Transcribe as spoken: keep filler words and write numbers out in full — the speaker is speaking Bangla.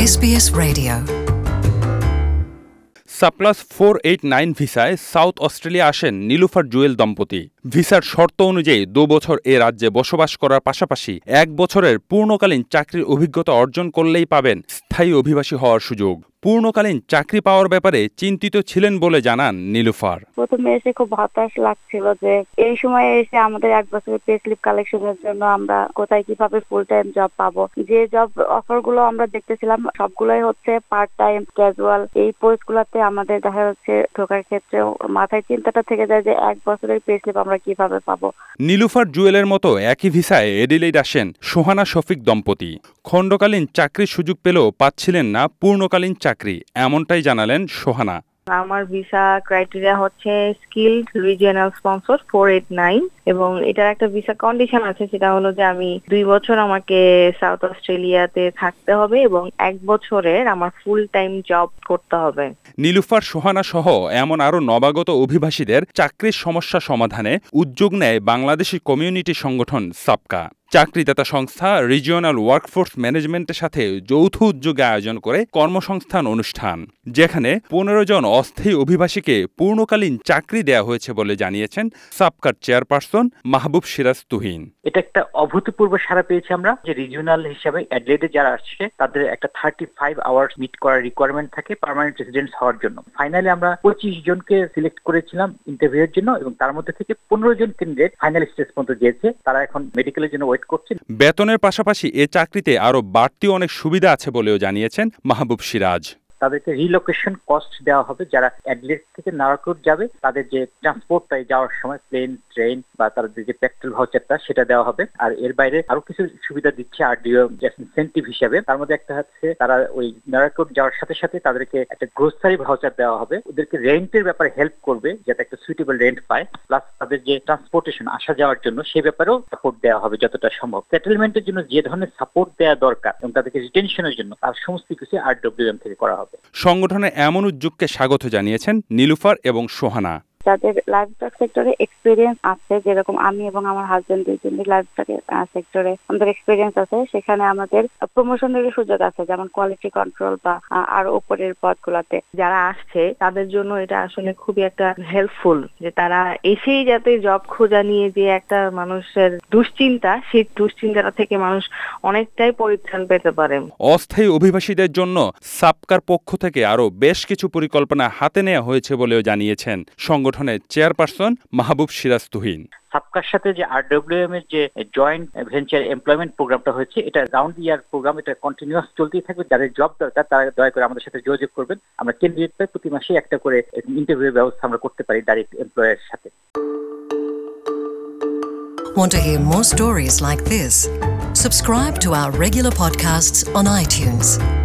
S B S Radio subclass four eight nine ভিসায় সাউথ অস্ট্রেলিয়া আসেন নীলুফার জুয়েল দম্পতি। ভিসার শর্ত অনুযায়ী দু বছর এ রাজ্যে বসবাস করার পাশাপাশি এক বছরের পূর্ণকালীন চাকরির অভিজ্ঞতা অর্জন করলেই পাবেন স্থায়ী অভিবাসী হওয়ার সুযোগ। পূর্ণকালীন চাকরি পাওয়ার ব্যাপারে চিন্তিত ছিলেন বলে জানান নীলুফার। প্রথমে এসে খুব হতাশ লাগছিল যে এই সময়ে এসে আমাদের এক বছরের পে স্লিপ কালেকশনের জন্য আমরা কোথায় কিভাবে ফুল টাইম জব পাবো। যে জব অফার গুলো আমরা দেখতেছিলাম সবগুলোই হচ্ছে পার্ট টাইম, ক্যাজুয়াল। এই পোস্ট গুলাতে আমাদের দেখা যাচ্ছে ঢোকার ক্ষেত্রে মাথায় চিন্তাটা থেকে যায় যে এক বছরের পে স্লিপ আমরা কিভাবে পাবো। নীলুফার জুয়েলের মতো একই ভিসায় এডিলেইড আসেন সোহানা শফিক দম্পতি। খণ্ডকালীন চাকরির সুযোগ পেলেও পাচ্ছিলেন না পূর্ণকালীন চাকরি, এমনটাই জানালেন সোহানা। আমার ভিসা ক্রাইটেরিয়া হচ্ছে skilled regional sponsor four eight nine এবং এটার একটা ভিসা কন্ডিশন আছে, সেটা হলো যে আমি দুই বছর আমাকে সাউথ অস্ট্রেলিয়াতে থাকতে হবে এবং এক বছরের আমার ফুল টাইম জব করতে হবে। নীলুফার, সোহানা সহ এমন আরো নবাগত অভিবাসীদের চাকরির সমস্যা সমাধানে উদ্যোগ নেয় বাংলাদেশি কমিউনিটি সংগঠন সাপকা। চাকরিদাতা সংস্থা রিজিওনাল ওয়ার্কফোর্স ম্যানেজমেন্টের সাথে যৌথ উদ্যোগে আয়োজন করে কর্মসংস্থান অনুষ্ঠান, যেখানে পনেরো জন অস্থায়ী অভিবাসীকে পূর্ণকালীন চাকরি দেওয়া হয়েছে বলে জানিয়েছেন সাপকার চেয়ারপারসন মাহবুব সিরাজ তুহিন। এটা একটা অভূতপূর্ব সাড়া পেয়েছি আমরা, যে রিজিওনাল হিসাবে অ্যাডিলেডে যারা আসছে তাদের একটা থার্টি ফাইভ আওয়ার্স মিট করার রিকোয়ারমেন্ট থাকে পার্মানেন্ট রেসিডেন্স হওয়ার জন্য। ফাইনালি আমরা পঁচিশ জনকে সিলেক্ট করেছিলাম ইন্টারভিউয়ের জন্য এবং তার মধ্যে থেকে পনেরো জন ক্যান্ডিডেট ফাইনাল স্টেজ পর্যন্ত গিয়েছে। তারা এখন মেডিকেলের জন্য ওয়েট করছেন। বেতনের পাশাপাশি এ চাকরিতে আরো বাড়তি অনেক সুবিধা আছে বলেও জানিয়েছেন মাহবুব সিরাজ। তাদেরকে রিলোকেশন কস্ট দেওয়া হবে, যারা অ্যাডলেট থেকে নারাকোট যাবে তাদের যে ট্রান্সপোর্টটাই যাওয়ার সময় প্লেন, ট্রেন বা তাদের যে পেট্রোল ভাউচারটা সেটা দেওয়া হবে। আর এর বাইরে আরো কিছু সুবিধা দিচ্ছে আরডিও ইনসেন্টিভ হিসাবে। তার মধ্যে একটা হচ্ছে তারা ওই নারাকোট যাওয়ার সাথে সাথে তাদেরকে একটা গ্রোসারি ভাউচার দেওয়া হবে। ওদেরকে রেন্টের ব্যাপারে হেল্প করবে যাতে একটা সুইটেবল রেন্ট পায়, প্লাস তাদের যে ট্রান্সপোর্টেশন আসা যাওয়ার জন্য সে ব্যাপারেও সাপোর্ট দেওয়া হবে যতটা সম্ভব। সেটেলমেন্টের জন্য যে ধরনের সাপোর্ট দেওয়া দরকার এবং তাদেরকে রিটেনশনের জন্য তার সমস্ত কিছু আরডব্লিউএম থেকে করা হবে। সংগঠনের এমন উদ্যোগকে স্বাগত জানিয়েছেন নীলুফার এবং সোহানা। যাদের লাইভস্টক সেক্টরে এক্সপিরিয়েন্স আছে, যেরকম আমি এবং আমার হাজবেন্ড দুইজনই লাইভস্টক সেক্টরে আমাদের এক্সপিরিয়েন্স আছে, সেখানে আমাদের প্রমোশনের সুযোগ আছে, যেমন কোয়ালিটি কন্ট্রোল বা আরো উপরের পদগুলোতে। যারা আসছে তাদের জন্য এটা আসলে খুবই একটা হেল্পফুল, যে তারা এসেই যাতে জব খোঁজা নিয়ে যে একটা মানুষের দুশ্চিন্তা, সেই দুশ্চিন্তাটা থেকে মানুষ অনেকটাই পরিত্রাণ পেতে পারে। অস্থায়ী অভিবাসীদের জন্য সাপকার পক্ষ থেকে আরো বেশ কিছু পরিকল্পনা হাতে নেওয়া হয়েছে বলেও জানিয়েছেন সংগঠনের চেয়ারপারসন মাহবুব সিরাজ তুহিন। সাপকার সাথে যে আরডব্লিউএম এর যে জয়েন্ট ভেঞ্চার এমপ্লয়মেন্ট প্রোগ্রামটা হয়েছে, এটা রাউন্ড ইয়ার প্রোগ্রাম, এটা কন্টিনিউয়াস চলতেই থাকবে। যাদের জব দরকার তারা দয়া করে আমাদের সাথে যোগাযোগ করবেন। আমরা ক্যান্ডিডেট পাই, প্রতি মাসে একটা করে ইন্টারভিউ ব্যবস্থা আমরা করতে পারি ডাইরেক্ট এমপ্লয়ারের সাথে। Want to hear more stories like this? Subscribe to our regular podcasts on iTunes.